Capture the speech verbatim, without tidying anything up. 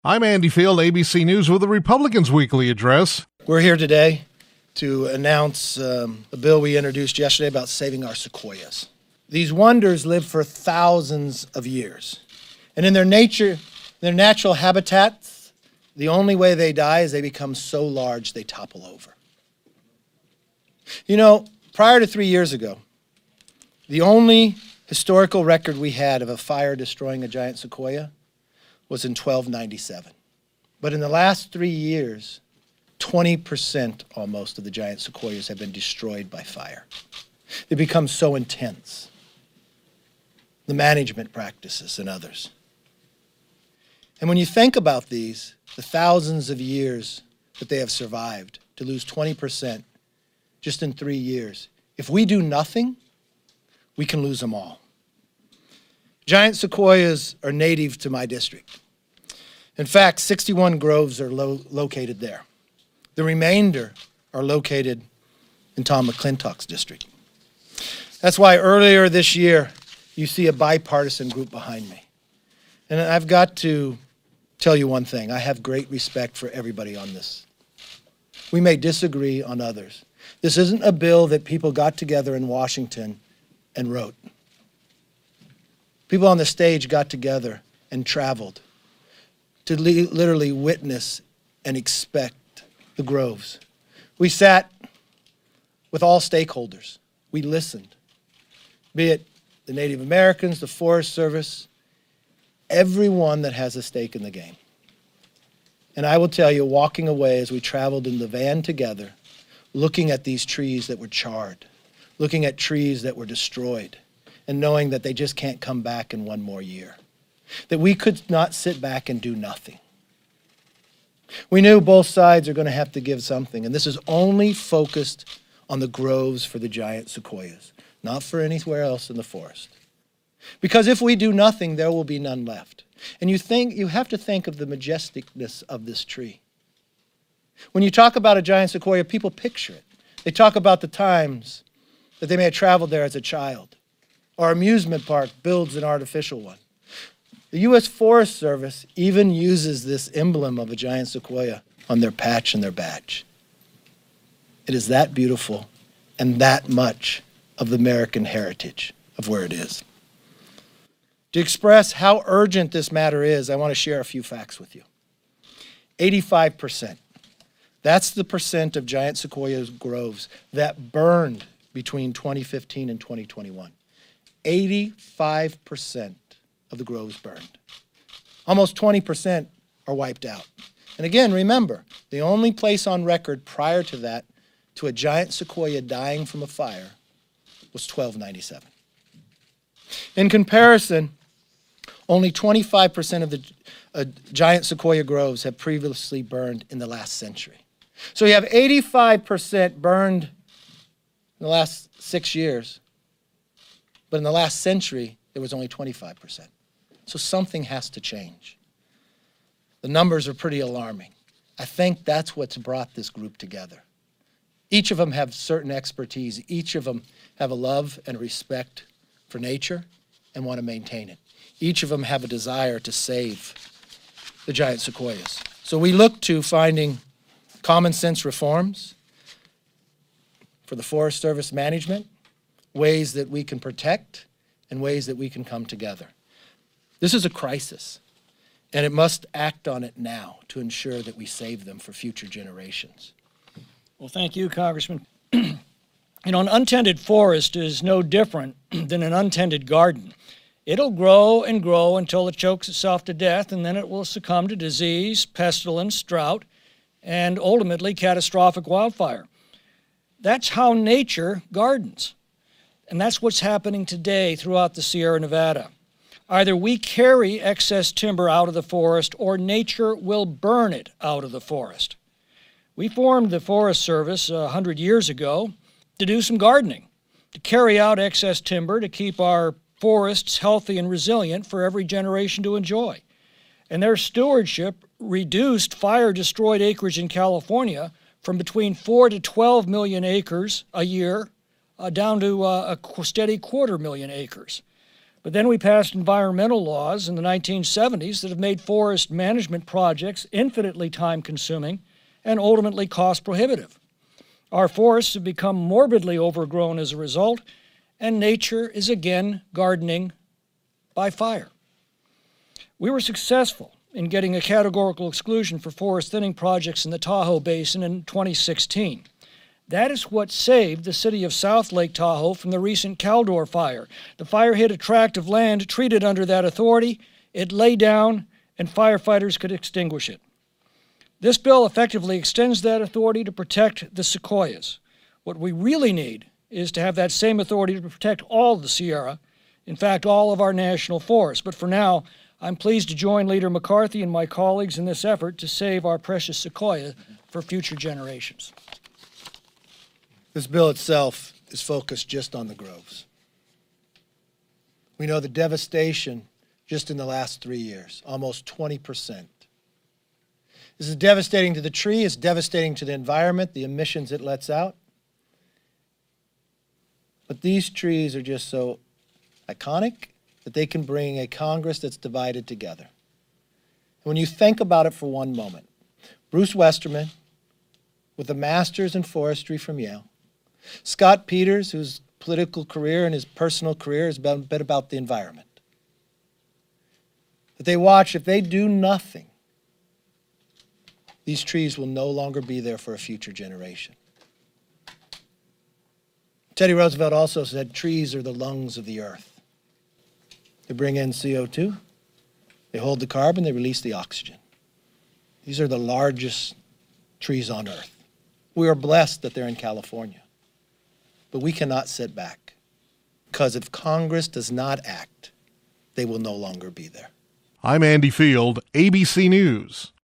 I'm Andy Field, A B C News with the Republicans' Weekly Address. We're here today to announce um, a bill we introduced yesterday about saving our sequoias. These wonders live for thousands of years. And in their nature, their natural habitats, the only way they die is they become so large they topple over. You know, prior to three years ago, the only historical record we had of a fire destroying a giant sequoia was in twelve ninety-seven. But in the last three years, twenty percent almost of the giant sequoias have been destroyed by fire. They become so intense. The management practices and others. And when you think about these, the thousands of years that they have survived, to lose twenty percent just in three years, if we do nothing, we can lose them all. Giant sequoias are native to my district. In fact, sixty-one groves are lo- located there. The remainder are located in Tom McClintock's district. That's why earlier this year, you see a bipartisan group behind me. And I've got to tell you one thing. I have great respect for everybody on this. We may disagree on others. This isn't a bill that people got together in Washington and wrote. People on the stage got together and traveled to li- literally witness and inspect the groves. We sat with all stakeholders. We listened, be it the Native Americans, the Forest Service, everyone that has a stake in the game. And I will tell you, walking away as we traveled in the van together, looking at these trees that were charred, looking at trees that were destroyed, and knowing that they just can't come back in one more year, that we could not sit back and do nothing. We knew both sides are going to have to give something, and this is only focused on the groves for the giant sequoias, not for anywhere else in the forest. Because if we do nothing, there will be none left. And you think you have to think of the majesticness of this tree. When you talk about a giant sequoia, people picture it. They talk about the times that they may have traveled there as a child. Our amusement park builds an artificial one. The U S Forest Service even uses this emblem of a giant sequoia on their patch and their badge. It is that beautiful and that much of the American heritage of where it is. To express how urgent this matter is, I want to share a few facts with you. eighty-five percent. That's the percent of giant sequoia groves that burned between twenty fifteen and twenty twenty-one. eighty-five percent of the groves burned. Almost twenty percent are wiped out. And again, remember, the only place on record prior to that to a giant sequoia dying from a fire was twelve ninety-seven. In comparison, only twenty-five percent of the uh, giant sequoia groves have previously burned in the last century. So you have eighty-five percent burned in the last six years, but in the last century, there was only twenty-five percent. So something has to change. The numbers are pretty alarming. I think that's what's brought this group together. Each of them have certain expertise. Each of them have a love and respect for nature and want to maintain it. Each of them have a desire to save the giant sequoias. So we look to finding common sense reforms for the Forest Service management, ways that we can protect, and ways that we can come together. This is a crisis, and it must act on it now to ensure that we save them for future generations. Well, thank you, Congressman. You know, an untended forest is no different than an untended garden. It'll grow and grow until it chokes itself to death, and then it will succumb to disease, pestilence, drought, and ultimately catastrophic wildfire. That's how nature gardens. And that's what's happening today throughout the Sierra Nevada. Either we carry excess timber out of the forest or nature will burn it out of the forest. We formed the Forest Service a hundred years ago to do some gardening, to carry out excess timber to keep our forests healthy and resilient for every generation to enjoy. And their stewardship reduced fire-destroyed acreage in California from between four to twelve million acres a year uh, down to uh, a steady quarter million acres. But then we passed environmental laws in the nineteen seventies that have made forest management projects infinitely time-consuming and ultimately cost-prohibitive. Our forests have become morbidly overgrown as a result, and nature is again gardening by fire. We were successful in getting a categorical exclusion for forest thinning projects in the Tahoe Basin in twenty sixteen. That is what saved the city of South Lake Tahoe from the recent Caldor fire. The fire hit a tract of land treated under that authority. It lay down, and firefighters could extinguish it. This bill effectively extends that authority to protect the sequoias. What we really need is to have that same authority to protect all of the Sierra, in fact, all of our national forests. But for now, I'm pleased to join Leader McCarthy and my colleagues in this effort to save our precious sequoia for future generations. This bill itself is focused just on the groves. We know the devastation just in the last three years, almost twenty percent. This is devastating to the tree, it's devastating to the environment, the emissions it lets out. But these trees are just so iconic that they can bring a Congress that's divided together. And when you think about it for one moment, Bruce Westerman, with a master's in forestry from Yale, Scott Peters, whose political career and his personal career has been, been about the environment, that they watch, if they do nothing, these trees will no longer be there for a future generation. Teddy Roosevelt also said trees are the lungs of the earth. They bring in C O two, they hold the carbon, they release the oxygen. These are the largest trees on earth. We are blessed that they're in California, but we cannot sit back, because if Congress does not act, they will no longer be there. I'm Andy Field, A B C News.